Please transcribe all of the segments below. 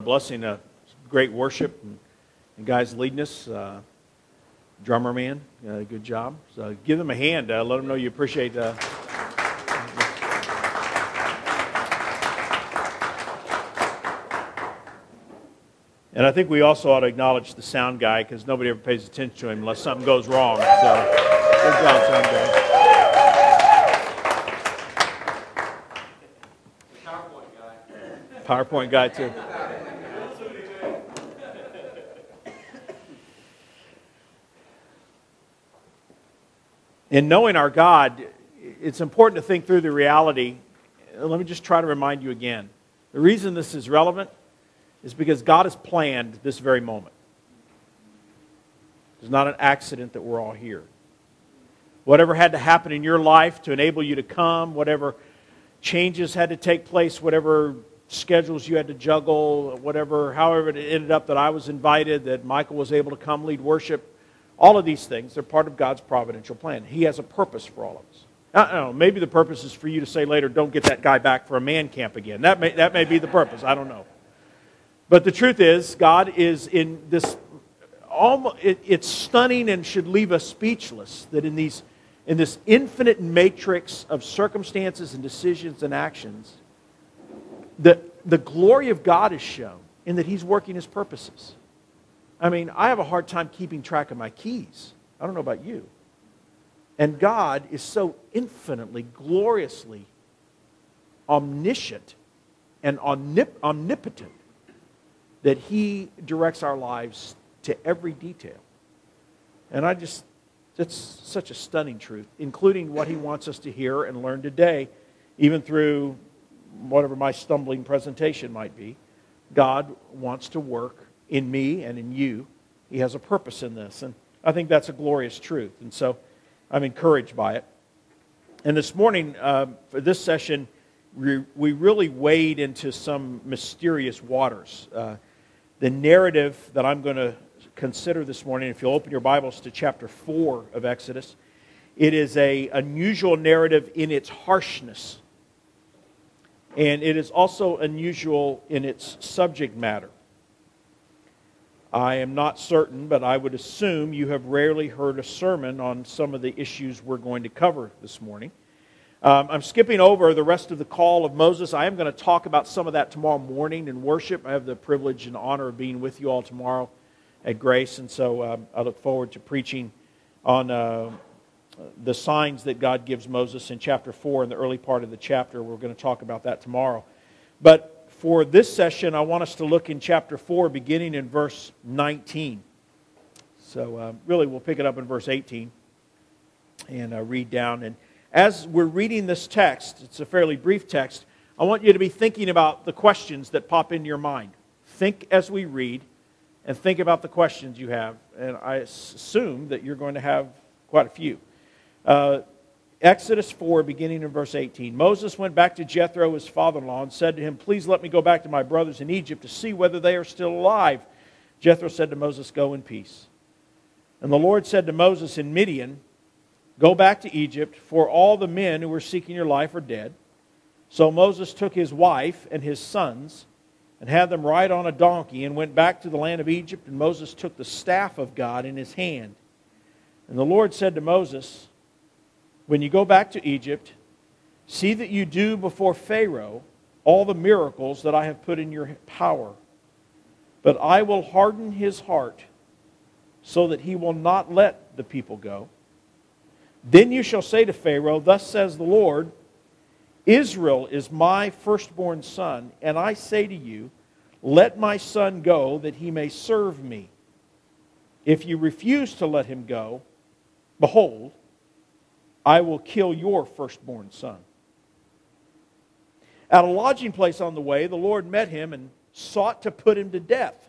Blessing, great worship, and guys leading us. Drummer man, good job. So give them a hand. Let them know you appreciate. And I think we also ought to acknowledge the sound guy because nobody ever pays attention to him unless something goes wrong. So good job, sound guy. PowerPoint guy too. In knowing our God, it's important to think through the reality. Let me just try to remind you again. The reason this is relevant is because God has planned this very moment. It's not an accident that we're all here. Whatever had to happen in your life to enable you to come, whatever changes had to take place, whatever schedules you had to juggle, however it ended up that I was invited, that Michael was able to come lead worship, all of these things, they're part of God's providential plan. He has a purpose for all of us. I don't know, maybe the purpose is for you to say later, don't get that guy back for a man camp again. That may be the purpose. I don't know. But the truth is, God is in this, it's stunning and should leave us speechless that in this infinite matrix of circumstances and decisions and actions, the glory of God is shown in that He's working His purposes. I mean, I have a hard time keeping track of my keys. I don't know about you. And God is so infinitely, gloriously omniscient and omnipotent that He directs our lives to every detail. And that's such a stunning truth, including what He wants us to hear and learn today, even through whatever my stumbling presentation might be. God wants to work in me and in you. He has a purpose in this. And I think that's a glorious truth. And so I'm encouraged by it. And this morning, for this session, we really wade into some mysterious waters. The narrative that I'm going to consider this morning, if you'll open your Bibles to chapter 4 of Exodus, it is an unusual narrative in its harshness. And it is also unusual in its subject matter. I am not certain, but I would assume you have rarely heard a sermon on some of the issues we're going to cover this morning. I'm skipping over the rest of the call of Moses. I am going to talk about some of that tomorrow morning in worship. I have the privilege and honor of being with you all tomorrow at Grace, and so I look forward to preaching on the signs that God gives Moses in chapter 4 in the early part of the chapter. We're going to talk about that tomorrow. But for this session, I want us to look in chapter 4, beginning in verse 19. So really, we'll pick it up in verse 18 and read down. And as we're reading this text, it's a fairly brief text, I want you to be thinking about the questions that pop into your mind. Think as we read, and think about the questions you have. And I assume that you're going to have quite a few. Exodus 4, beginning in verse 18. Moses went back to Jethro, his father-in-law, and said to him, "Please let me go back to my brothers in Egypt to see whether they are still alive." Jethro said to Moses, "Go in peace." And the Lord said to Moses in Midian, "Go back to Egypt, for all the men who were seeking your life are dead." So Moses took his wife and his sons and had them ride on a donkey and went back to the land of Egypt, and Moses took the staff of God in his hand. And the Lord said to Moses, "When you go back to Egypt, see that you do before Pharaoh all the miracles that I have put in your power. But I will harden his heart so that he will not let the people go. Then you shall say to Pharaoh, 'Thus says the Lord, Israel is my firstborn son, and I say to you, let my son go that he may serve me. If you refuse to let him go, behold, I will kill your firstborn son.' At a lodging place on the way, the Lord met him and sought to put him to death.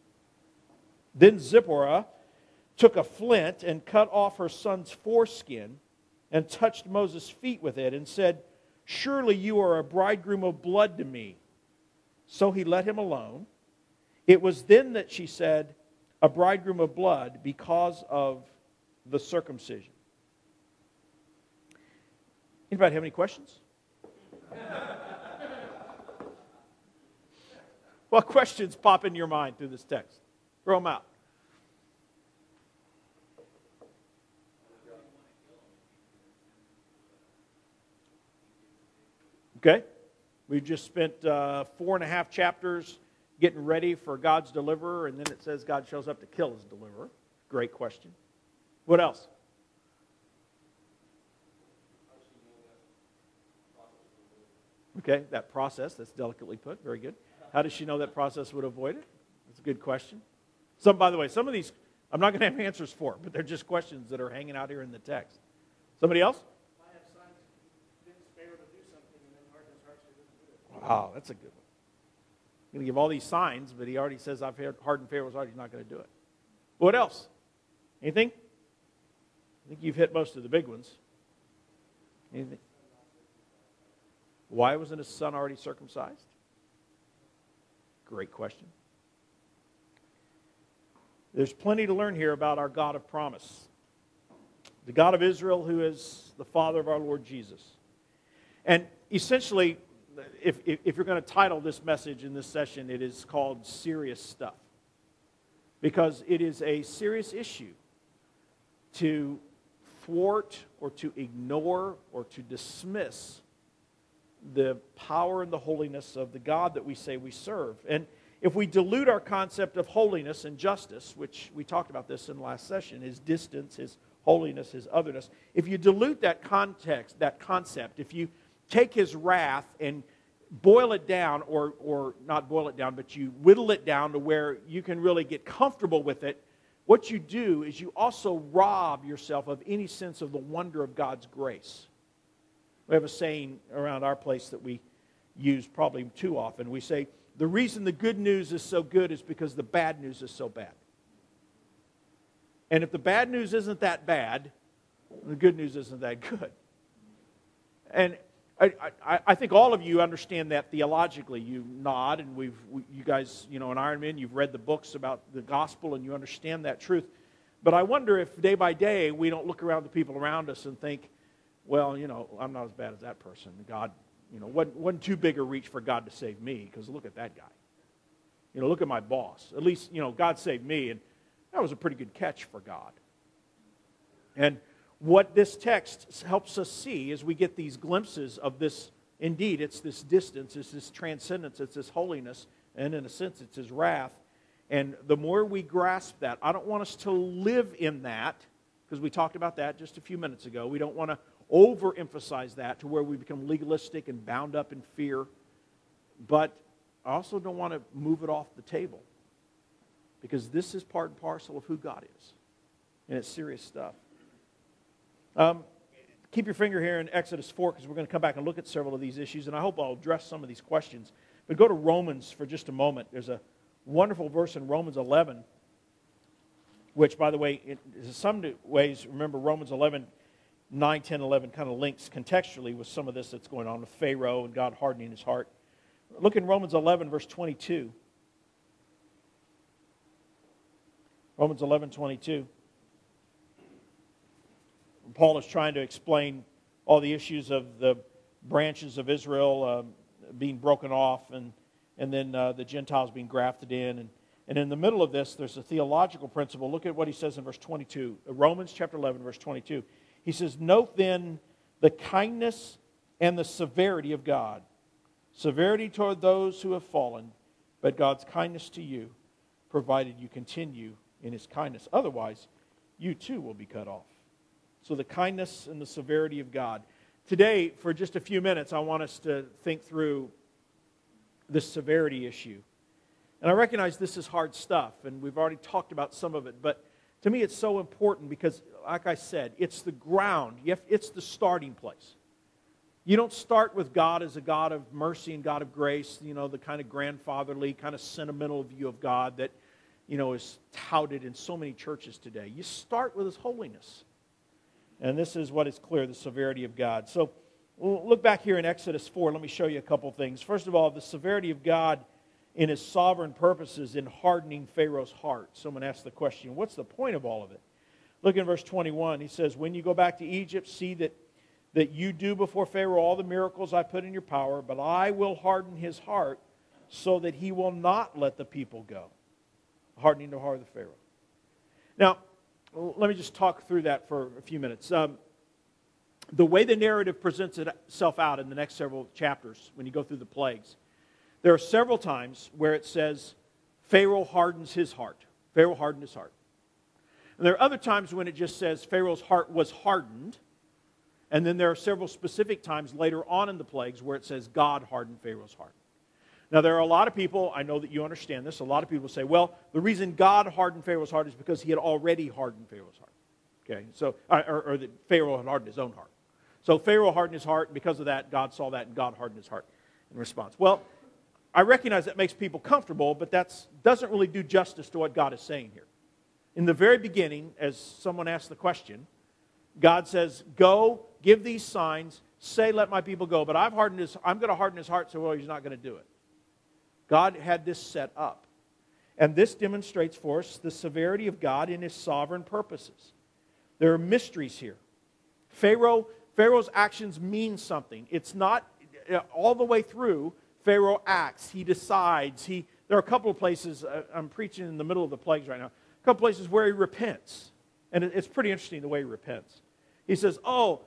Then Zipporah took a flint and cut off her son's foreskin and touched Moses' feet with it and said, 'Surely you are a bridegroom of blood to me.' So he let him alone. It was then that she said, 'A bridegroom of blood,' because of the circumcision." Anybody have any questions? What questions pop into your mind through this text? Throw them out. Okay. We've just spent 4.5 chapters getting ready for God's deliverer, and then it says God shows up to kill his deliverer. Great question. What else? Okay, that process, that's delicately put. Very good. How does she know that process would avoid it? That's a good question. By the way, some of these I'm not going to have answers for, but they're just questions that are hanging out here in the text. Somebody else? I have signs convince Pharaoh to do something and then harden his heart so he doesn't do it. Wow, that's a good one. I'm going to give all these signs, but he already says I've hardened Pharaoh's heart. He's not going to do it. What else? Anything? I think you've hit most of the big ones. Anything? Why wasn't his son already circumcised? Great question. There's plenty to learn here about our God of promise. The God of Israel, who is the Father of our Lord Jesus. And essentially, if you're going to title this message in this session, it is called Serious Stuff. Because it is a serious issue to thwart or to ignore or to dismiss the power and the holiness of the God that we say we serve. And if we dilute our concept of holiness and justice, which we talked about this in the last session, his distance, his holiness, his otherness, if you dilute that context, that concept, if you take his wrath and boil it down, or not boil it down, but you whittle it down to where you can really get comfortable with it, what you do is you also rob yourself of any sense of the wonder of God's grace. We have a saying around our place that we use probably too often. We say, the reason the good news is so good is because the bad news is so bad. And if the bad news isn't that bad, the good news isn't that good. And I think all of you understand that theologically. You nod, and you guys, in Ironman, you've read the books about the gospel, and you understand that truth. But I wonder if day by day we don't look around the people around us and think, well, I'm not as bad as that person. God, wasn't too big a reach for God to save me, because look at that guy. Look at my boss. At least, God saved me, and that was a pretty good catch for God. And what this text helps us see is we get these glimpses of this. Indeed, it's this distance, it's this transcendence, it's this holiness, and in a sense, it's his wrath. And the more we grasp that, I don't want us to live in that, because we talked about that just a few minutes ago. We don't want to overemphasize that to where we become legalistic and bound up in fear. But I also don't want to move it off the table, because this is part and parcel of who God is. And it's serious stuff. Keep your finger here in Exodus 4, because we're going to come back and look at several of these issues, and I hope I'll address some of these questions. But go to Romans for just a moment. There's a wonderful verse in Romans 11, which, by the way, in some ways, remember Romans 11, 9, 10, 11 kind of links contextually with some of this that's going on with Pharaoh and God hardening his heart. Look in Romans 11, verse 22. Romans 11, 22. Paul is trying to explain all the issues of the branches of Israel being broken off, and then the Gentiles being grafted in. And in the middle of this, there's a theological principle. Look at what he says in verse 22. Romans chapter 11, verse 22. He says, note then the kindness and the severity of God. Severity toward those who have fallen, but God's kindness to you, provided you continue in his kindness. Otherwise, you too will be cut off. So the kindness and the severity of God. Today, for just a few minutes, I want us to think through this severity issue. And I recognize this is hard stuff, and we've already talked about some of it, but to me it's so important because, like I said, it's the ground. It's the starting place. You don't start with God as a God of mercy and God of grace, the kind of grandfatherly, kind of sentimental view of God that, is touted in so many churches today. You start with his holiness. And this is what is clear, the severity of God. So we'll look back here in Exodus 4. Let me show you a couple things. First of all, the severity of God in his sovereign purposes in hardening Pharaoh's heart. Someone asked the question, what's the point of all of it? Look in verse 21. He says, when you go back to Egypt, see that you do before Pharaoh all the miracles I put in your power, but I will harden his heart so that he will not let the people go, hardening the heart of the Pharaoh. Now, let me just talk through that for a few minutes. The way the narrative presents itself out in the next several chapters, when you go through the plagues, there are several times where it says, Pharaoh hardens his heart. Pharaoh hardened his heart. And there are other times when it just says Pharaoh's heart was hardened. And then there are several specific times later on in the plagues where it says God hardened Pharaoh's heart. Now, there are a lot of people, I know that you understand this, a lot of people say, well, the reason God hardened Pharaoh's heart is because he had already hardened Pharaoh's heart. Okay, so, or that Pharaoh had hardened his own heart. So Pharaoh hardened his heart, and because of that, God saw that, and God hardened his heart in response. Well, I recognize that makes people comfortable, but that doesn't really do justice to what God is saying here. In the very beginning, as someone asked the question, God says, go, give these signs, say, let my people go, but I'm going to harden his heart, so well, he's not going to do it. God had this set up. And this demonstrates for us the severity of God in his sovereign purposes. There are mysteries here. Pharaoh's actions mean something. It's not all the way through. Pharaoh acts. He decides. There are a couple of places. I'm preaching in the middle of the plagues right now. A couple places where he repents, and it's pretty interesting the way he repents. He says, "Oh,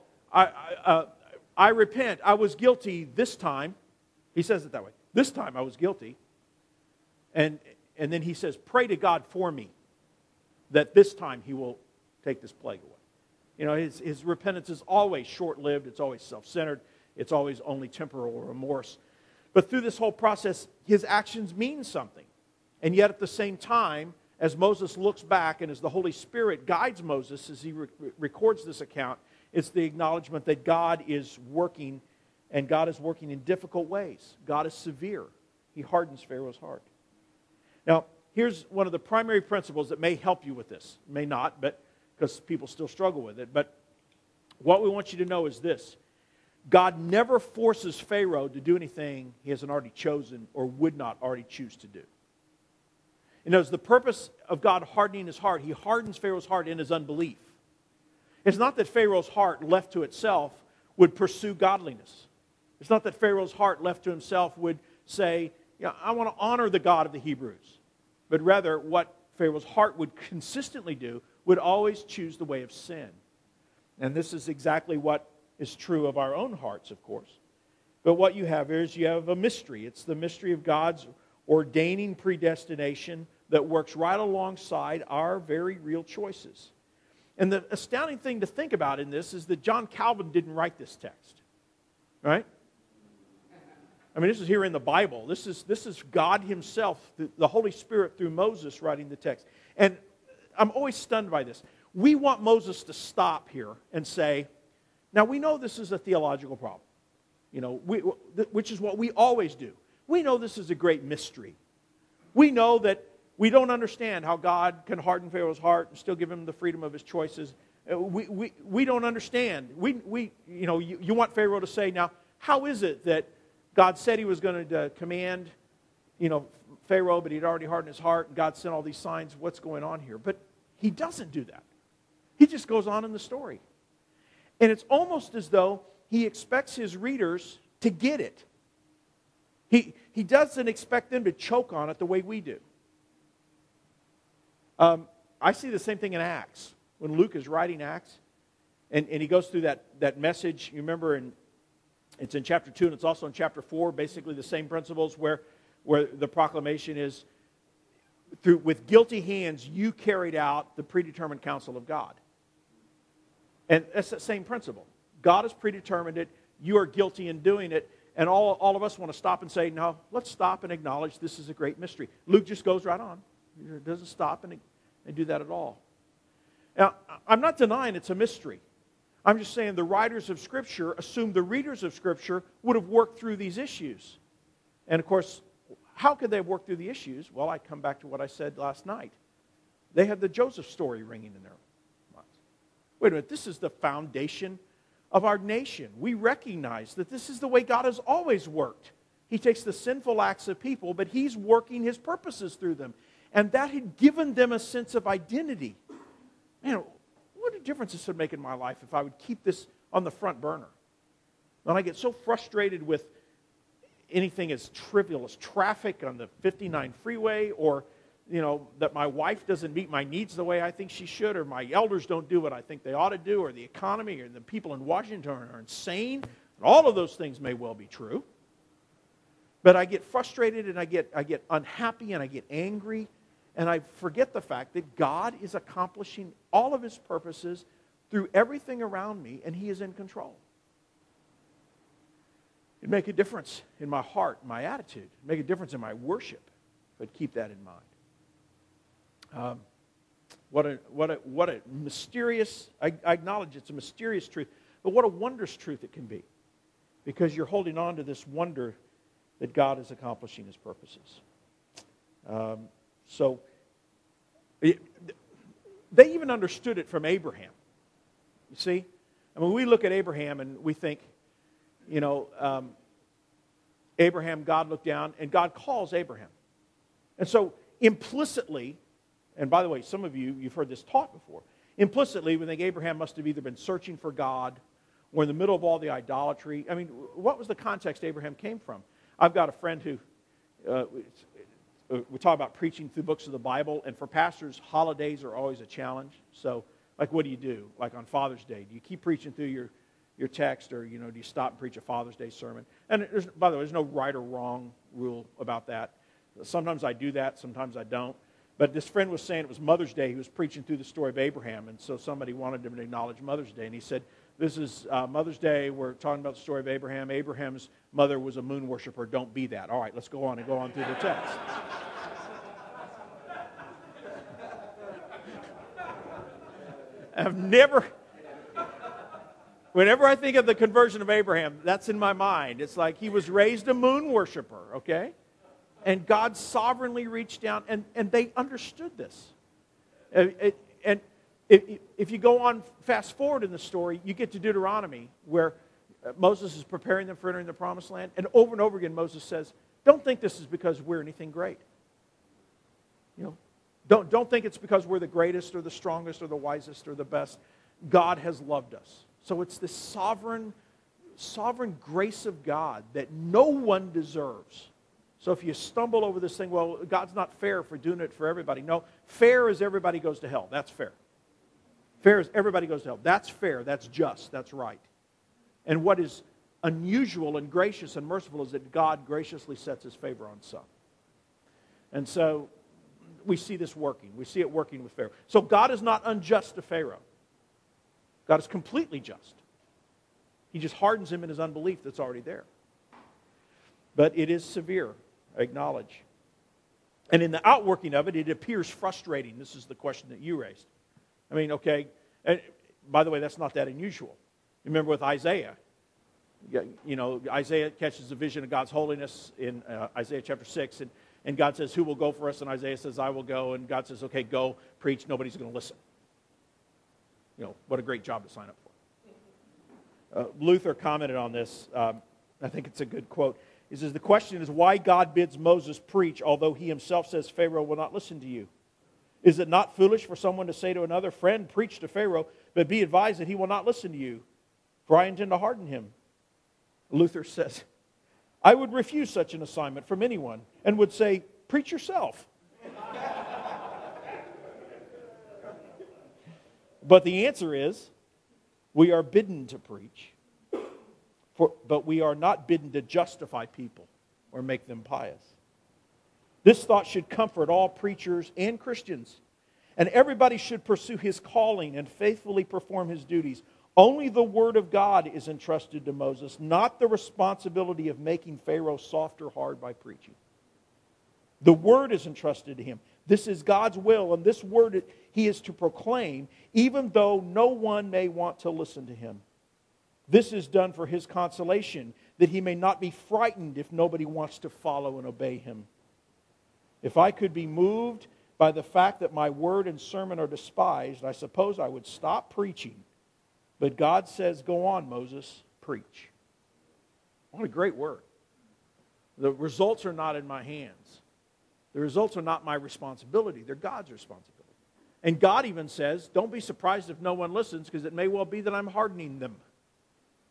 I repent. I was guilty this time." He says it that way. This time I was guilty. And then he says, pray to God for me that this time he will take this plague away. You know, his repentance is always short-lived. It's always self-centered. It's always only temporal remorse. But through this whole process, his actions mean something. And yet at the same time, as Moses looks back and as the Holy Spirit guides Moses as he records this account, it's the acknowledgement that God is working, and God is working in difficult ways. God is severe. He hardens Pharaoh's heart. Now, here's one of the primary principles that may help you with this. May not, but because people still struggle with it. But what we want you to know is this. God never forces Pharaoh to do anything he hasn't already chosen or would not already choose to do. You know, the purpose of God hardening his heart, he hardens Pharaoh's heart in his unbelief. It's not that Pharaoh's heart, left to itself, would pursue godliness. It's not that Pharaoh's heart, left to himself, would say, yeah, I want to honor the God of the Hebrews. But rather, what Pharaoh's heart would consistently do would always choose the way of sin. And this is exactly what is true of our own hearts, of course. But what you have here is you have a mystery. It's the mystery of God's ordaining predestination that works right alongside our very real choices. And the astounding thing to think about in this is that John Calvin didn't write this text. Right? I mean, this is here in the Bible. This is God himself, the Holy Spirit through Moses writing the text. And I'm always stunned by this. We want Moses to stop here and say, now we know this is a theological problem, you know, which is what we always do. We know this is a great mystery. We know that we don't understand how God can harden Pharaoh's heart and still give him the freedom of his choices. We don't understand. You want Pharaoh to say, now, how is it that God said he was going to command, Pharaoh, but he'd already hardened his heart, and God sent all these signs. What's going on here? But he doesn't do that. He just goes on in the story. And it's almost as though he expects his readers to get it. He doesn't expect them to choke on it the way we do. I see the same thing in Acts. When Luke is writing Acts, and he goes through that message, you remember, it's in chapter 2, and it's also in chapter 4, basically the same principles where the proclamation is, with guilty hands, you carried out the predetermined counsel of God. And that's the same principle. God has predetermined it. You are guilty in doing it. And all of us want to stop and say, no, let's stop and acknowledge this is a great mystery. Luke just goes right on. He doesn't stop and do that at all. Now, I'm not denying it's a mystery. I'm just saying the writers of Scripture assumed the readers of Scripture would have worked through these issues. And of course, how could they have worked through the issues? Well, I come back to what I said last night. They had the Joseph story ringing in their minds. Wait a minute, this is the foundation of our nation. We recognize that this is the way God has always worked. He takes the sinful acts of people, but he's working his purposes through them. And that had given them a sense of identity. Man, what a difference this would make in my life if I would keep this on the front burner. When I get so frustrated with anything as trivial as traffic on the 59 freeway, or that my wife doesn't meet my needs the way I think she should, or my elders don't do what I think they ought to do, or the economy, or the people in Washington are insane. All of those things may well be true. But I get frustrated, and I get unhappy, and I get angry, and I forget the fact that God is accomplishing all of His purposes through everything around me, and He is in control. It'd make a difference in my heart, my attitude. It'd make a difference in my worship, but keep that in mind. What a mysterious, I acknowledge it's a mysterious truth, but what a wondrous truth it can be, because you're holding on to this wonder that God is accomplishing His purposes. They even understood it from Abraham. You see? I mean, we look at Abraham and we think, Abraham, God looked down, and God calls Abraham. And so implicitly, and by the way, some of you've heard this taught before, implicitly we think Abraham must have either been searching for God or in the middle of all the idolatry. I mean, what was the context Abraham came from? I've got a friend who, we talk about preaching through books of the Bible, and for pastors, holidays are always a challenge. So, like, what do you do? Like on Father's Day, do you keep preaching through your text, or, do you stop and preach a Father's Day sermon? And by the way, there's no right or wrong rule about that. Sometimes I do that, sometimes I don't. But this friend was saying it was Mother's Day. He was preaching through the story of Abraham, and so somebody wanted him to acknowledge Mother's Day. And he said, this is Mother's Day. We're talking about the story of Abraham. Abraham's mother was a moon worshiper. Don't be that. All right, let's go on through the text. Whenever I think of the conversion of Abraham, that's in my mind. It's like he was raised a moon worshiper, okay? And God sovereignly reached down, and they understood this. And if you go on, fast forward in the story, you get to Deuteronomy, where Moses is preparing them for entering the promised land. And over again, Moses says, don't think this is because we're anything great. Don't think it's because we're the greatest or the strongest or the wisest or the best. God has loved us. So it's this sovereign grace of God that no one deserves. So if you stumble over this thing, well, God's not fair for doing it for everybody. No, fair is everybody goes to hell. That's fair. Fair is everybody goes to hell. That's fair. That's just. That's right. And what is unusual and gracious and merciful is that God graciously sets His favor on some. And so we see this working. We see it working with Pharaoh. So God is not unjust to Pharaoh. God is completely just. He just hardens him in his unbelief that's already there. But it is severe, I acknowledge. And in the outworking of it, it appears frustrating. This is the question that you raised. I mean, okay, and by the way, that's not that unusual. Remember with Isaiah. Isaiah catches a vision of God's holiness in Isaiah chapter 6, and God says, who will go for us? And Isaiah says, I will go. And God says, okay, go, preach. Nobody's going to listen. What a great job to sign up for. Luther commented on this. I think it's a good quote. He says, the question is why God bids Moses preach, although he himself says Pharaoh will not listen to you. Is it not foolish for someone to say to another, friend, preach to Pharaoh, but be advised that he will not listen to you, for I intend to harden him? Luther says, I would refuse such an assignment from anyone and would say, preach yourself. But the answer is, we are bidden to preach, but we are not bidden to justify people or make them pious. This thought should comfort all preachers and Christians, and everybody should pursue his calling and faithfully perform his duties. Only the Word of God is entrusted to Moses, not the responsibility of making Pharaoh soft or hard by preaching. The Word is entrusted to him. This is God's will, and this Word he is to proclaim, even though no one may want to listen to him. This is done for his consolation, that he may not be frightened if nobody wants to follow and obey him. If I could be moved by the fact that my word and sermon are despised, I suppose I would stop preaching. But God says, go on, Moses, preach. What a great word. The results are not in my hands. The results are not my responsibility. They're God's responsibility. And God even says, don't be surprised if no one listens, because it may well be that I'm hardening them.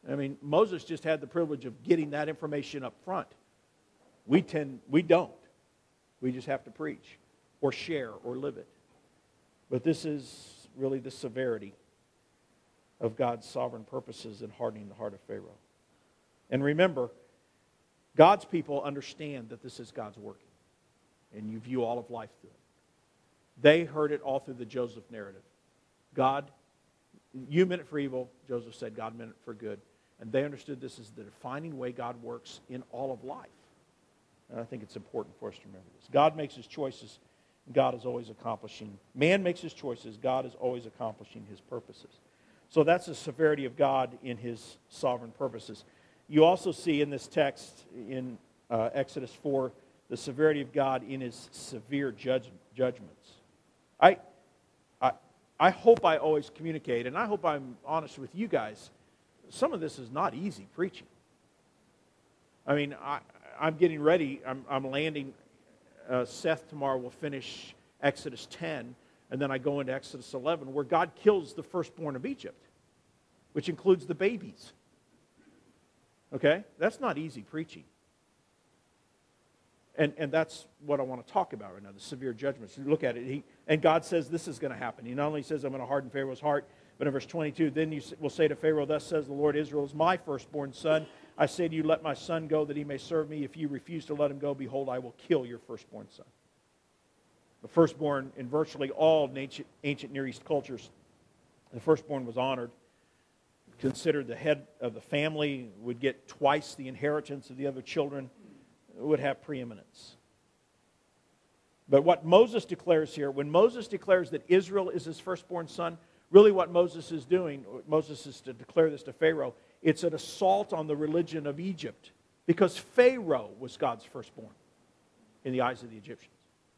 I mean, Moses just had the privilege of getting that information up front. We don't. We just have to preach or share or live it. But this is really the severity of God's sovereign purposes in hardening the heart of Pharaoh. And remember, God's people understand that this is God's working. And you view all of life through it. They heard it all through the Joseph narrative. God, you meant it for evil. Joseph said God meant it for good. And they understood this is the defining way God works in all of life. And I think it's important for us to remember this. God makes his choices. God is always accomplishing. Man makes his choices. God is always accomplishing his purposes. So that's the severity of God in his sovereign purposes. You also see in this text in Exodus 4 the severity of God in his severe judgments. I hope I always communicate, and I hope I'm honest with you guys. Some of this is not easy preaching. I mean, I'm getting ready. I'm landing. Seth tomorrow will finish Exodus 10, and then I go into Exodus 11, where God kills the firstborn of Egypt, which includes the babies. Okay? That's not easy preaching. And that's what I want to talk about right now, the severe judgments. You look at it, and God says this is going to happen. He not only says, I'm going to harden Pharaoh's heart, but in verse 22, then you will say to Pharaoh, thus says the Lord, Israel is my firstborn son. I say to you, let my son go that he may serve me. If you refuse to let him go, behold, I will kill your firstborn son. The firstborn in virtually all ancient Near East cultures, the firstborn was honored, considered the head of the family, would get twice the inheritance of the other children, would have preeminence. But what Moses declares here, when Moses declares that Israel is his firstborn son, really what Moses is doing, Moses is to declare this to Pharaoh, it's an assault on the religion of Egypt, because Pharaoh was God's firstborn in the eyes of the Egyptians.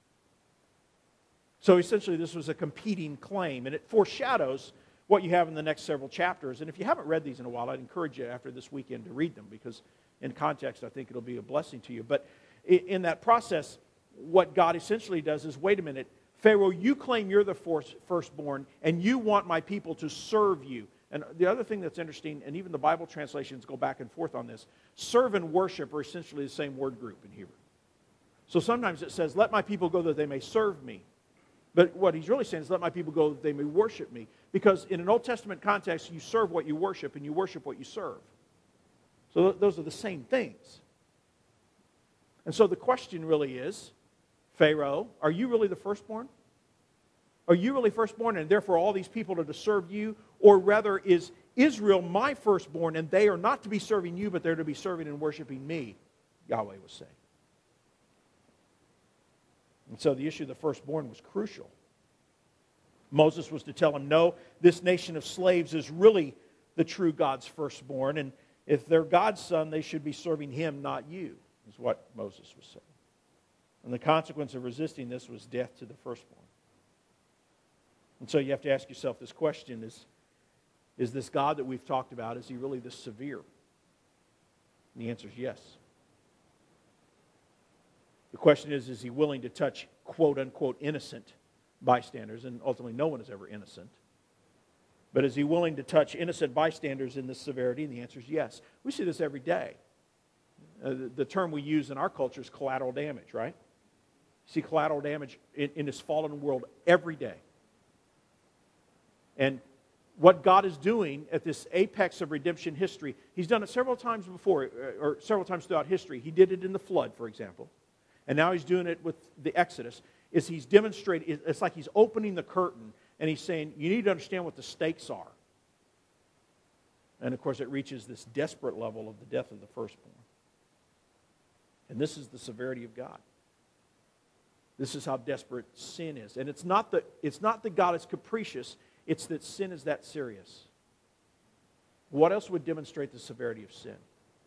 So essentially this was a competing claim, and it foreshadows what you have in the next several chapters. And if you haven't read these in a while, I'd encourage you after this weekend to read them, because in context I think it'll be a blessing to you. But in that process, what God essentially does is, wait a minute, Pharaoh, you claim you're the firstborn, and you want my people to serve you. And the other thing that's interesting, and even the Bible translations go back and forth on this, serve and worship are essentially the same word group in Hebrew. So sometimes it says, let my people go that they may serve me. But what he's really saying is, let my people go that they may worship me. Because in an Old Testament context, you serve what you worship, and you worship what you serve. So those are the same things. And so the question really is, Pharaoh, are you really the firstborn? Are you really firstborn, and therefore all these people are to serve you? Or rather, is Israel my firstborn, and they are not to be serving you, but they're to be serving and worshiping me? Yahweh was saying. And so the issue of the firstborn was crucial. Moses was to tell him, no, this nation of slaves is really the true God's firstborn, and if they're God's son, they should be serving him, not you, is what Moses was saying. And the consequence of resisting this was death to the firstborn. And so you have to ask yourself this question, is this God that we've talked about, is he really this severe? And the answer is yes. The question is he willing to touch quote-unquote innocent bystanders? And ultimately no one is ever innocent. But is he willing to touch innocent bystanders in this severity? And the answer is yes. We see this every day. The term we use in our culture is collateral damage, right? You see collateral damage in this fallen world every day. And what God is doing at this apex of redemption history, he's done it several times before, or several times throughout history. He did it in the flood, for example. And now he's doing it with the Exodus. He's demonstrating, it's like he's opening the curtain, and he's saying, you need to understand what the stakes are. And of course it reaches this desperate level of the death of the firstborn. And this is the severity of God. This is how desperate sin is. And it's not that God is capricious, it's that sin is that serious. What else would demonstrate the severity of sin?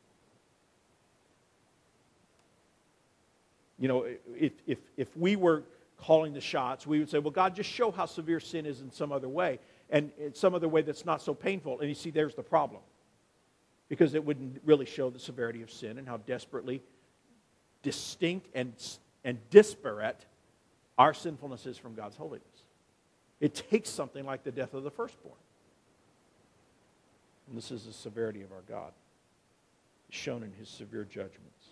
You know, if we were calling the shots, we would say, well, God, just show how severe sin is in some other way, and in some other way that's not so painful. And you see, there's the problem. Because it wouldn't really show the severity of sin and how desperately distinct and disparate our sinfulness is from God's holiness. It takes something like the death of the firstborn. And this is the severity of our God, shown in his severe judgments.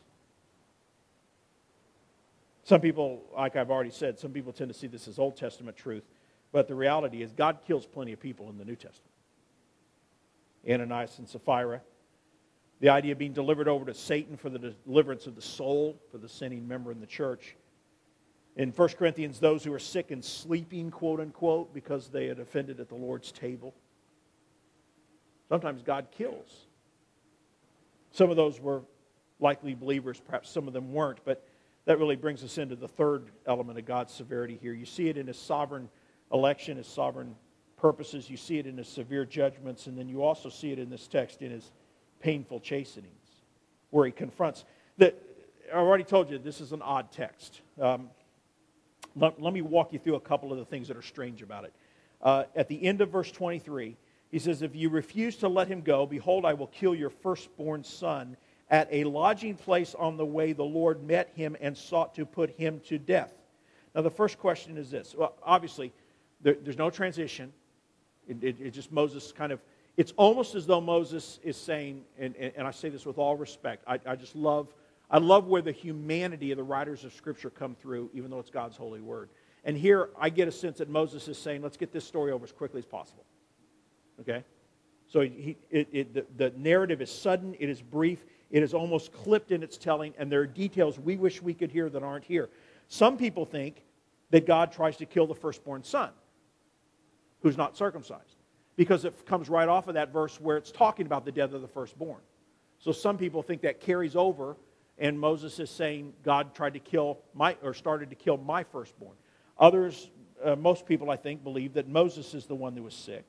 Some people, like I've already said, some people tend to see this as Old Testament truth, but the reality is God kills plenty of people in the New Testament. Ananias and Sapphira, the idea of being delivered over to Satan for the deliverance of the soul, for the sinning member in the church. In 1 Corinthians, those who are sick and sleeping, quote unquote, because they had offended at the Lord's table. Sometimes God kills. Some of those were likely believers, perhaps some of them weren't, but that really brings us into the third element of God's severity here. You see it in his sovereign election, his sovereign purposes. You see it in his severe judgments, and then you also see it in this text in his painful chastenings, where he confronts. I've already told you this is an odd text. Let me walk you through a couple of the things that are strange about it. At the end of verse 23, he says, "If you refuse to let him go, behold, I will kill your firstborn son at a lodging place on the way the Lord met him and sought to put him to death." Now, the first question is this. Well, obviously, there's no transition. It just Moses kind of, it's almost as though Moses is saying, and I say this with all respect, I love where the humanity of the writers of Scripture come through, even though it's God's holy word. And here, I get a sense that Moses is saying, let's get this story over as quickly as possible. Okay? So the narrative is sudden, it is brief, it is almost clipped in its telling, and there are details we wish we could hear that aren't here. Some people think that God tries to kill the firstborn son who's not circumcised, because it comes right off of that verse where it's talking about the death of the firstborn. So some people think that carries over, and Moses is saying God tried to kill started to kill my firstborn. Others, most people I think, believe that Moses is the one that was sick.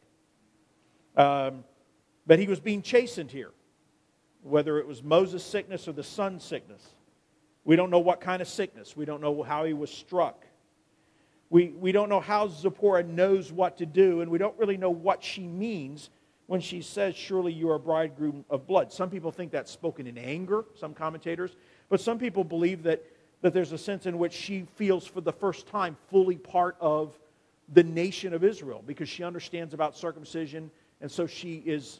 But he was being chastened here, whether it was Moses' sickness or the son's sickness. We don't know what kind of sickness. We don't know how he was struck. We don't know how Zipporah knows what to do, and we don't really know what she means when she says, "Surely you are a bridegroom of blood." Some people think that's spoken in anger, some commentators, but some people believe that there's a sense in which she feels for the first time fully part of the nation of Israel, because she understands about circumcision, and so she is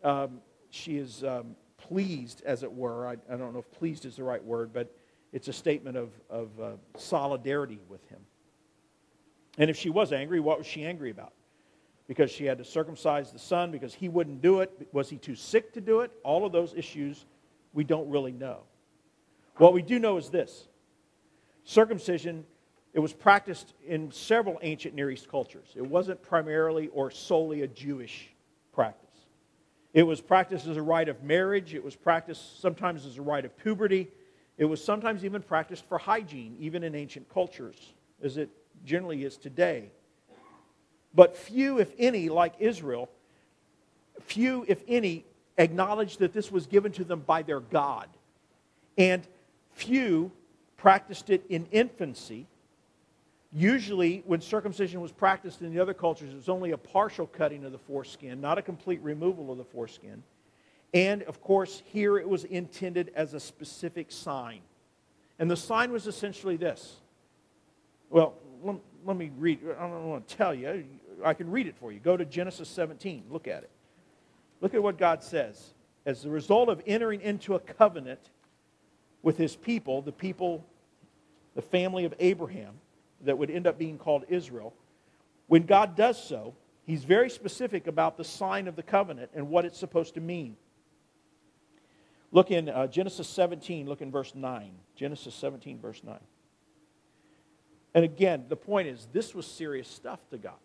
pleased, as it were. I don't know if pleased is the right word, but it's a statement of solidarity with him. And if she was angry, what was she angry about? Because she had to circumcise the son, because he wouldn't do it? Was he too sick to do it? All of those issues we don't really know. What we do know is this. Circumcision, it was practiced in several ancient Near East cultures. It wasn't primarily or solely a Jewish practice. It was practiced as a rite of marriage. It was practiced sometimes as a rite of puberty. It was sometimes even practiced for hygiene, even in ancient cultures, as it generally is today. But few, if any, like Israel, few, if any, acknowledged that this was given to them by their God. And few practiced it in infancy. Usually, when circumcision was practiced in the other cultures, it was only a partial cutting of the foreskin, not a complete removal of the foreskin. And, of course, here it was intended as a specific sign. And the sign was essentially this. Well, let me read. I don't want to tell you. I can read it for you. Go to Genesis 17. Look at it. Look at what God says. As a result of entering into a covenant with his people, the family of Abraham, that would end up being called Israel, when God does so, he's very specific about the sign of the covenant and what it's supposed to mean. Look in Genesis 17, look in verse 9. Genesis 17, verse 9. And again, the point is, this was serious stuff to God.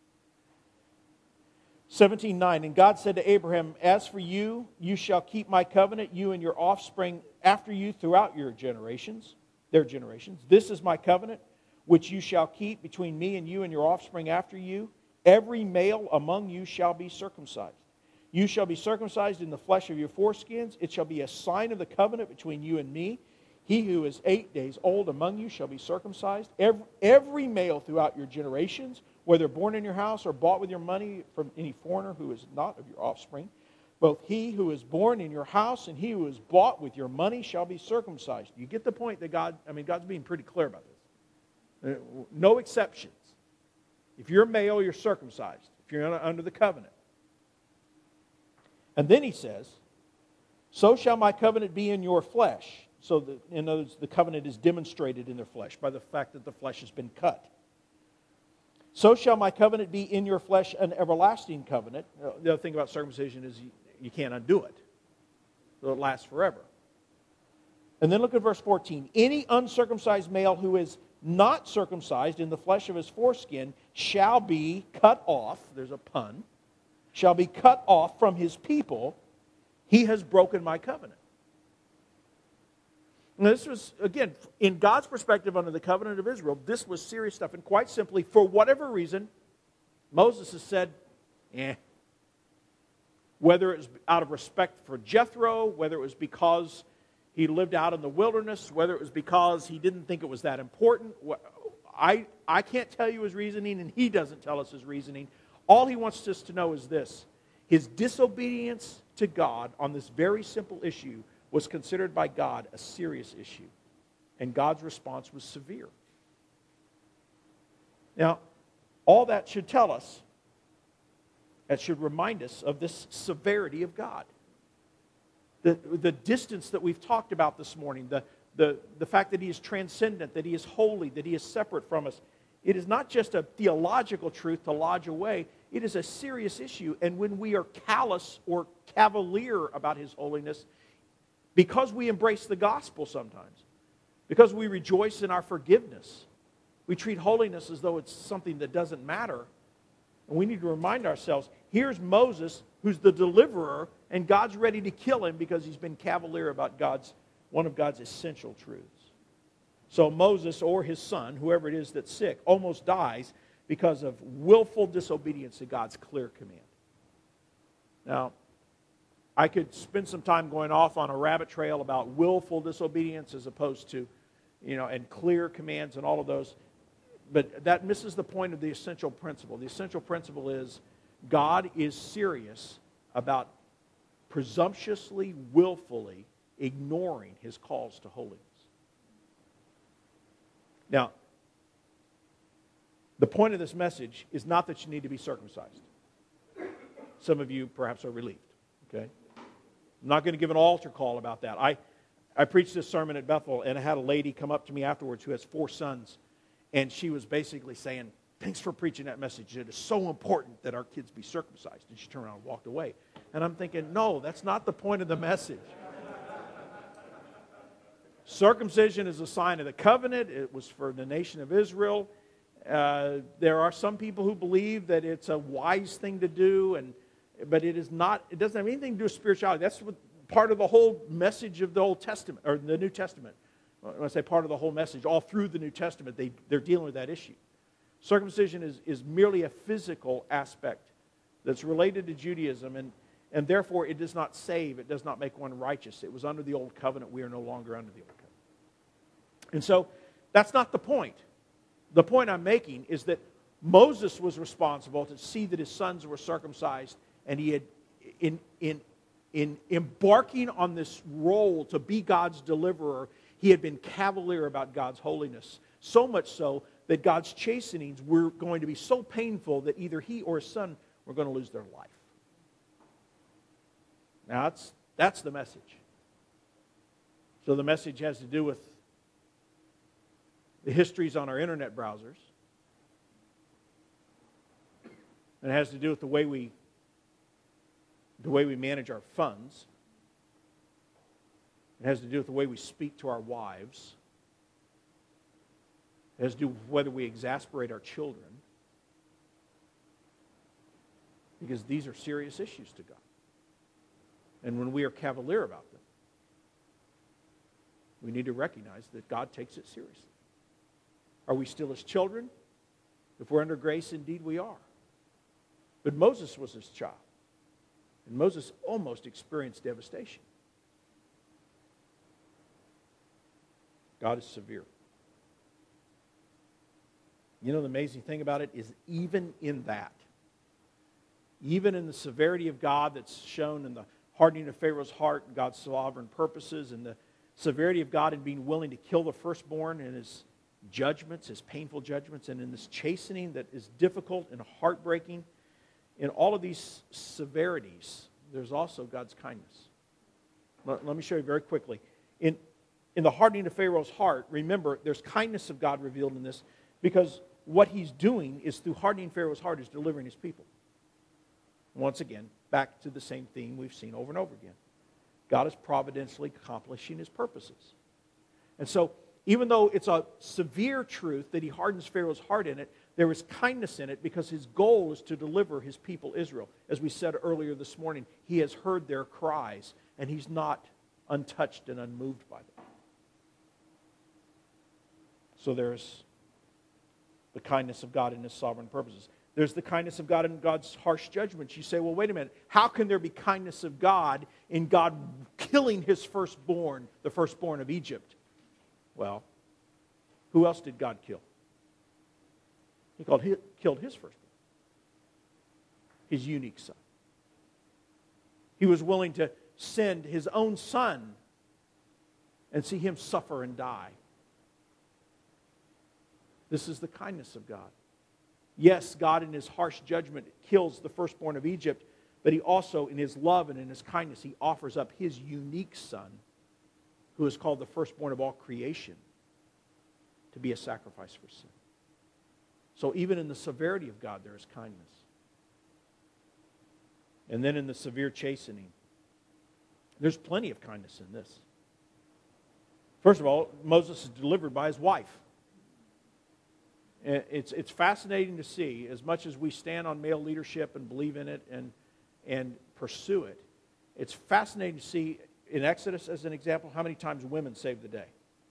17:9, and God said to Abraham, "As for you, you shall keep my covenant, you and your offspring after you throughout their generations. This is my covenant, which you shall keep between me and you and your offspring after you. Every male among you shall be circumcised. You shall be circumcised in the flesh of your foreskins. It shall be a sign of the covenant between you and me. He who is 8 days old among you shall be circumcised. Every male throughout your generations, whether born in your house or bought with your money from any foreigner who is not of your offspring, both he who is born in your house and he who is bought with your money shall be circumcised." You get the point that God's being pretty clear about this. No exceptions. If you're male, you're circumcised. If you're under the covenant. And then he says, so shall my covenant be in your flesh. So, in other words, the covenant is demonstrated in their flesh by the fact that the flesh has been cut. So shall my covenant be in your flesh, an everlasting covenant. The other thing about circumcision is you can't undo it. So it lasts forever. And then look at verse 14. Any uncircumcised male who is not circumcised in the flesh of his foreskin shall be cut off. There's a pun. Shall be cut off from his people. He has broken my covenant. Now, this was, again, in God's perspective under the covenant of Israel, this was serious stuff. And quite simply, for whatever reason, Moses has said, Whether it was out of respect for Jethro, whether it was because he lived out in the wilderness, whether it was because he didn't think it was that important. I can't tell you his reasoning, and he doesn't tell us his reasoning. All he wants us to know is this. His disobedience to God on this very simple issue was considered by God a serious issue. And God's response was severe. Now, all that should tell us, that should remind us of this severity of God. The distance that we've talked about this morning, the fact that He is transcendent, that He is holy, that He is separate from us. It is not just a theological truth to lodge away. It is a serious issue. And when we are callous or cavalier about His holiness, because we embrace the gospel sometimes, because we rejoice in our forgiveness, we treat holiness as though it's something that doesn't matter. And we need to remind ourselves, here's Moses, who's the deliverer, and God's ready to kill him because he's been cavalier about one of God's essential truths. So Moses or his son, whoever it is that's sick, almost dies because of willful disobedience to God's clear command. Now, I could spend some time going off on a rabbit trail about willful disobedience as opposed to, and clear commands and all of those. But that misses the point of the essential principle. The essential principle is God is serious about presumptuously, willfully ignoring His calls to holiness. Now, the point of this message is not that you need to be circumcised. Some of you perhaps are relieved. Okay? I'm not going to give an altar call about that. I preached this sermon at Bethel, and I had a lady come up to me afterwards who has 4 sons, and she was basically saying, thanks for preaching that message. It is so important that our kids be circumcised. And she turned around and walked away. And I'm thinking, no, that's not the point of the message. Circumcision is a sign of the covenant. It was for the nation of Israel. There are some people who believe that it's a wise thing to do, but it is not. It doesn't have anything to do with spirituality. That's part of the whole message of the Old Testament, or the New Testament. When I say part of the whole message, all through the New Testament, they're dealing with that issue. Circumcision is merely a physical aspect that's related to Judaism, and therefore it does not save, it does not make one righteous. It was under the Old Covenant. We are no longer under the Old Covenant. And so that's not the point. The point I'm making is that Moses was responsible to see that his sons were circumcised, and he had, in embarking on this role to be God's deliverer, he had been cavalier about God's holiness, so much so that God's chastenings were going to be so painful that either he or his son were going to lose their life. Now, that's the message. So the message has to do with the histories on our internet browsers. And it has to do with the way we manage our funds. It has to do with the way we speak to our wives. It has to do with whether we exasperate our children. Because these are serious issues to God. And when we are cavalier about them, we need to recognize that God takes it seriously. Are we still His children? If we're under grace, indeed we are. But Moses was His child. And Moses almost experienced devastation. God is severe. You know, the amazing thing about it is even in that, even in the severity of God that's shown in the hardening of Pharaoh's heart and God's sovereign purposes, and the severity of God in being willing to kill the firstborn in His judgments, His painful judgments, and in this chastening that is difficult and heartbreaking, in all of these severities, there's also God's kindness. Let me show you very quickly. In the hardening of Pharaoh's heart, remember, there's kindness of God revealed in this, because what he's doing is, through hardening Pharaoh's heart, is delivering his people. Once again, back to the same theme we've seen over and over again. God is providentially accomplishing his purposes. And so, even though it's a severe truth that he hardens Pharaoh's heart in it, there is kindness in it, because his goal is to deliver his people Israel. As we said earlier this morning, he has heard their cries, and he's not untouched and unmoved by them. So there's the kindness of God in his sovereign purposes. There's the kindness of God in God's harsh judgments. You say, well, wait a minute. How can there be kindness of God in God killing his firstborn, the firstborn of Egypt? Well, who else did God kill? He killed his firstborn, his unique son. He was willing to send his own son and see him suffer and die. This is the kindness of God. Yes, God in his harsh judgment kills the firstborn of Egypt, but he also, in his love and in his kindness, he offers up his unique son, who is called the firstborn of all creation, to be a sacrifice for sin. So even in the severity of God, there is kindness. And then in the severe chastening, there's plenty of kindness in this. First of all, Moses is delivered by his wife. It's fascinating to see, as much as we stand on male leadership and believe in it and pursue it, it's fascinating to see in Exodus, as an example, how many times women saved the day.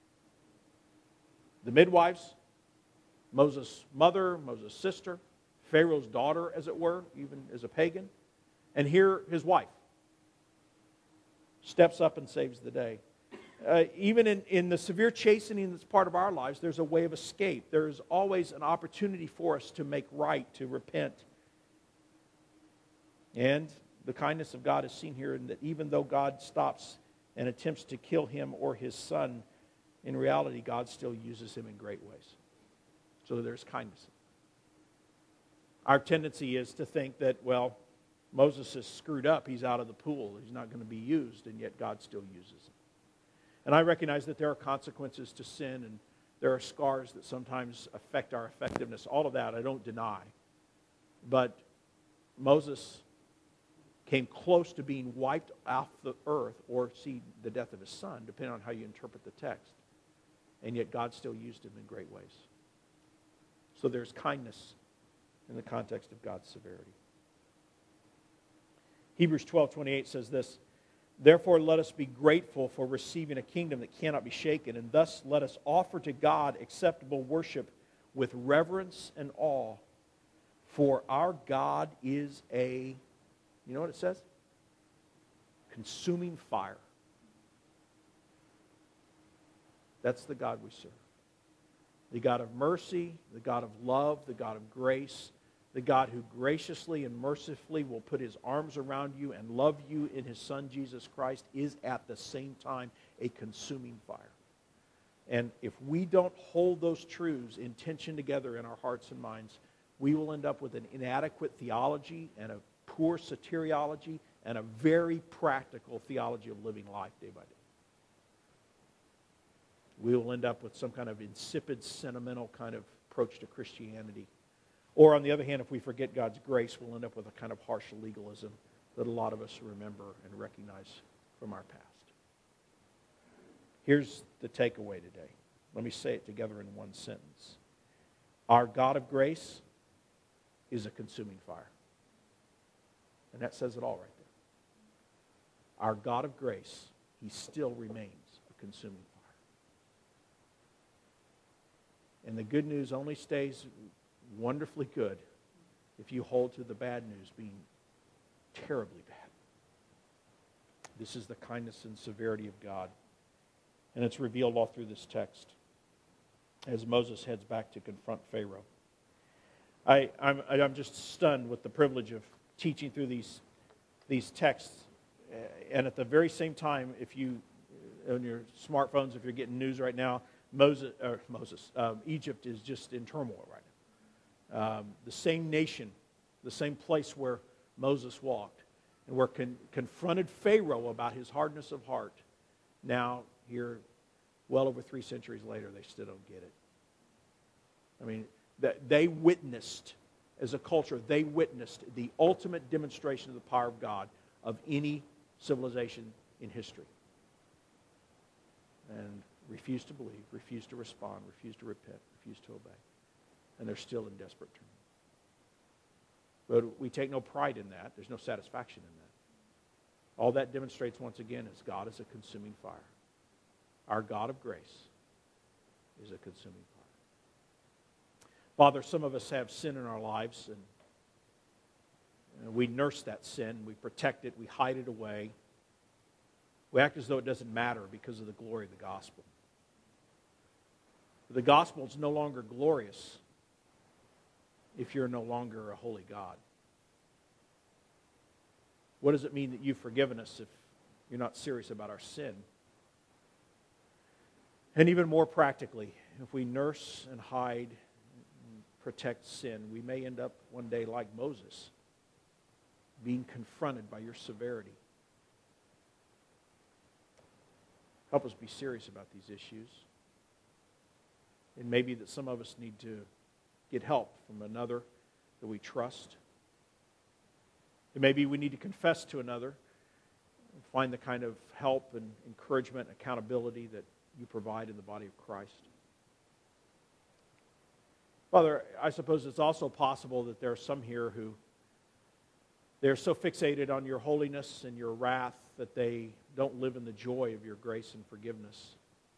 The midwives, Moses' mother, Moses' sister, Pharaoh's daughter, as it were, even as a pagan, and here his wife steps up and saves the day. Even in the severe chastening that's part of our lives, there's a way of escape. There's always an opportunity for us to make right, to repent. And the kindness of God is seen here in that even though God stops and attempts to kill him or his son, in reality, God still uses him in great ways. So there's kindness. Our tendency is to think that, well, Moses is screwed up. He's out of the pool. He's not going to be used, and yet God still uses him. And I recognize that there are consequences to sin, and there are scars that sometimes affect our effectiveness. All of that I don't deny. But Moses came close to being wiped off the earth or see the death of his son, depending on how you interpret the text. And yet God still used him in great ways. So there's kindness in the context of God's severity. Hebrews 12:28 says this, "Therefore let us be grateful for receiving a kingdom that cannot be shaken, and thus let us offer to God acceptable worship with reverence and awe. For our God is a," you know what it says? "Consuming fire." That's the God we serve. The God of mercy, the God of love, the God of grace, the God who graciously and mercifully will put his arms around you and love you in his Son, Jesus Christ, is at the same time a consuming fire. And if we don't hold those truths in tension together in our hearts and minds, we will end up with an inadequate theology and a poor soteriology and a very practical theology of living life day by day. We will end up with some kind of insipid, sentimental kind of approach to Christianity. Or on the other hand, if we forget God's grace, we'll end up with a kind of harsh legalism that a lot of us remember and recognize from our past. Here's the takeaway today. Let me say it together in one sentence. Our God of grace is a consuming fire. And that says it all right there. Our God of grace, he still remains a consuming fire. And the good news only stays wonderfully good if you hold to the bad news being terribly bad. This is the kindness and severity of God. And it's revealed all through this text as Moses heads back to confront Pharaoh. I'm just stunned with the privilege of teaching through these texts. And at the very same time, if you, on your smartphones, if you're getting news right now, Egypt is just in turmoil right now. The same nation, the same place where Moses walked. and were confronted Pharaoh about his hardness of heart. Now, here, well over 3 centuries later, they still don't get it. I mean, they witnessed, as a culture, they witnessed the ultimate demonstration of the power of God of any civilization in history. And refused to believe, refused to respond, refused to repent, refused to obey. And they're still in desperate turmoil. But we take no pride in that. There's no satisfaction in that. All that demonstrates once again is God is a consuming fire. Our God of grace is a consuming fire. Father, some of us have sin in our lives, and we nurse that sin. We protect it. We hide it away. We act as though it doesn't matter because of the glory of the gospel. The gospel is no longer glorious if you're no longer a holy God. What does it mean that you've forgiven us if you're not serious about our sin? And even more practically, if we nurse and hide and protect sin, we may end up one day like Moses, being confronted by your severity. Help us be serious about these issues. It may be that some of us need to get help from another that we trust. It may be we need to confess to another and find the kind of help and encouragement and accountability that you provide in the body of Christ. Father, I suppose it's also possible that there are some here who they're so fixated on your holiness and your wrath that they don't live in the joy of your grace and forgiveness.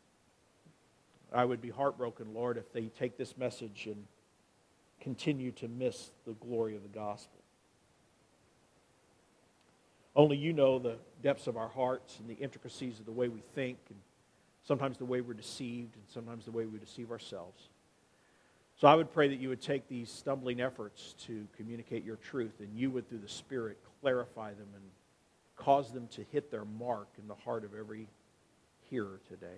I would be heartbroken, Lord, if they take this message and continue to miss the glory of the gospel. Only you know the depths of our hearts and the intricacies of the way we think, and sometimes the way we're deceived, and sometimes the way we deceive ourselves. So I would pray that you would take these stumbling efforts to communicate your truth, and you would, through the Spirit, clarify them and cause them to hit their mark in the heart of every hearer today.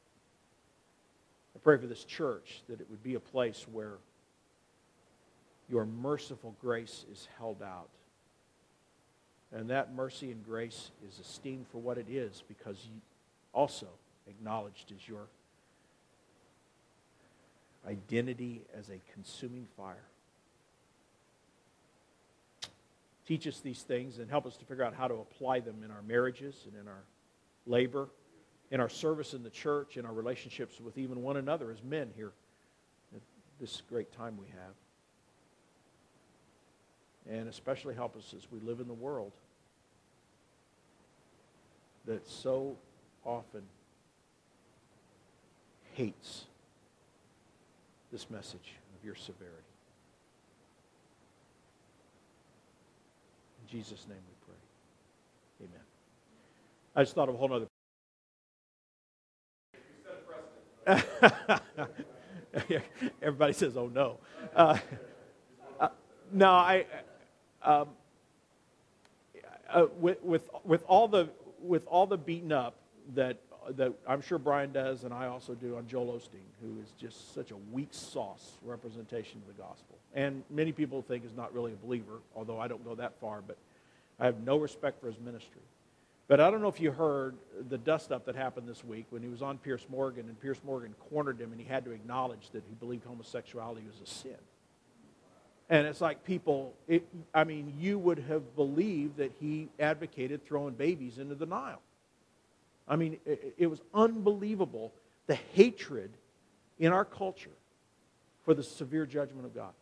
I pray for this church that it would be a place where your merciful grace is held out. And that mercy and grace is esteemed for what it is, because you also acknowledged as your identity as a consuming fire. Teach us these things and help us to figure out how to apply them in our marriages and in our labor, in our service in the church, in our relationships with even one another as men here at this great time we have. And especially help us as we live in the world that so often hates this message of your severity. In Jesus' name we pray. Amen. I just thought of a whole other... Everybody says, oh no. No, with all the beaten up that I'm sure Brian does, and I also do, on Joel Osteen, who is just such a weak sauce representation of the gospel, and many people think is not really a believer, although I don't go that far, but I have no respect for his ministry. But I don't know if you heard the dust-up that happened this week when he was on Piers Morgan, and Piers Morgan cornered him, and he had to acknowledge that he believed homosexuality was a sin. And it's like people, you would have believed that he advocated throwing babies into the Nile. I mean, it was unbelievable, the hatred in our culture for the severe judgment of God.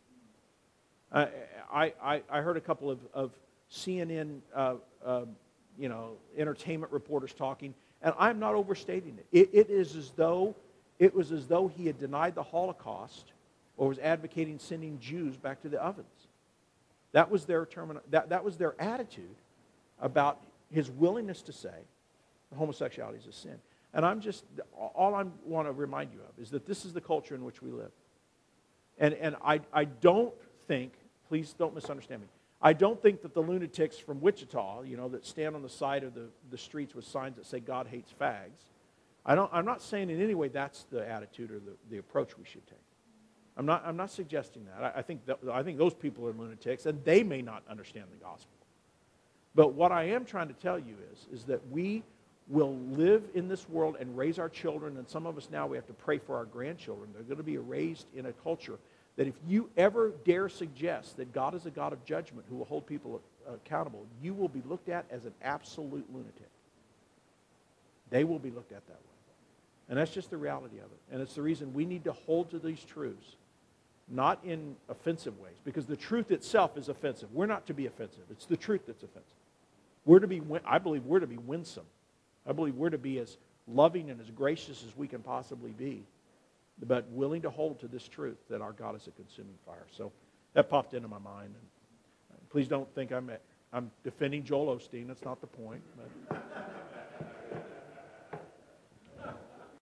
I heard a couple of CNN, entertainment reporters talking, and I'm not overstating it. It was as though he had denied the Holocaust or was advocating sending Jews back to the ovens. That was their that was their attitude about his willingness to say homosexuality is a sin. And all I want to remind you of is that this is the culture in which we live. And I don't think, please don't misunderstand me, I don't think that the lunatics from Wichita, that stand on the side of the streets with signs that say God hates fags, I'm not saying in any way that's the attitude or the approach we should take. I'm not suggesting that. I think those people are lunatics, and they may not understand the gospel. But what I am trying to tell you is that we will live in this world and raise our children, and some of us now we have to pray for our grandchildren. They're going to be raised in a culture that if you ever dare suggest that God is a God of judgment who will hold people accountable, you will be looked at as an absolute lunatic. They will be looked at that way. And that's just the reality of it. And it's the reason we need to hold to these truths, not in offensive ways, because the truth itself is offensive. We're not to be offensive. It's the truth that's offensive. I believe we're to be winsome. I believe we're to be as loving and as gracious as we can possibly be, but willing to hold to this truth that our God is a consuming fire. So that popped into my mind. And please don't think I'm defending Joel Osteen. That's not the point. But